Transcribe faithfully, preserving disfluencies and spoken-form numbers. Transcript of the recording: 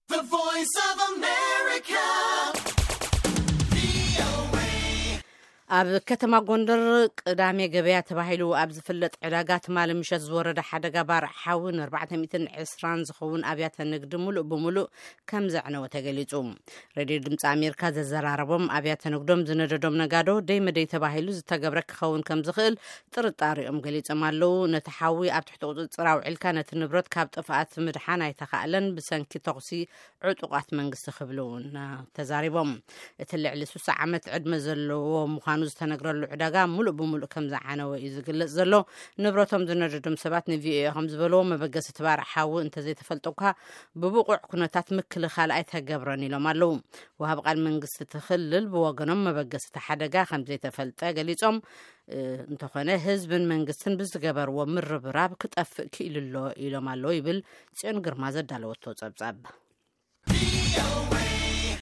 The Voice of America. ኣብ ከተማ ጎንደር ቅዳሜ ገበያ ተባሂሉ ኣብ ዝፍለጥ ዕዳጋ ትማል ምሸት ዝወረደ ሓደጋ ባርዕ ሓውን ኣርባዕተ ሚእትን ዕስራን ዝኸውን ኣብያተ ንግዲ ሙሉእ ብሙሉእ ከም ዘዕነወ ተገሊጹ። ሬድዮ ድምፂ ኣሜሪካ ዘዘራረቦም ኣብያተ ንግዶም ዝነደዶም ነጋዶ ደይ መደይ ተባሂሉ ዝተገብረ ክኸውን ከም ዝኽእል ጥርጣሪኦም ገሊጾም ኣለው። ነቲ ሓዊ ኣብ ትሕቲ ቁፅፅር ኣውዒልካ ነቲ ንብረት ካብ ጥፍኣት ምድሓን ኣይተኻእለን ብሰንኪ ተኽሲ ዕጡቃት መንግስቲ ክብሉውን ተዛሪቦም። እቲ ልዕሊ ስልሳ ዓመት ዕድመ ዘለዎ ምዃኑ ዝተነግረሉ ዕዳጋ ሙሉእ ብሙሉእ ከም ዝዓነወ እዩ ዝግለጽ ዘሎ። ንብረቶም ዝነደዶም ሰባት ንቪኦኤ ከም ዝበለዎ መበገሲ ትባርዕ ሓዊ እንተዘይተፈልጠካ ብብቁዕ ኩነታት ምክልኻል ኣይተገብረን ኢሎም ኣለው። ወሃብ ቃል መንግስቲ ትኽልል ብወገኖም መበገሲ ሓደጋ ከም ዘይተፈልጠ ገሊጾም እንተኾነ ህዝብን መንግስትን ብዝገበርዎ ምርብራብ ክጠፍእ ክኢልሎ ኢሎም ኣለው ይብል ጽዮን ግርማ ዘዳለወቶ ጸብጻብ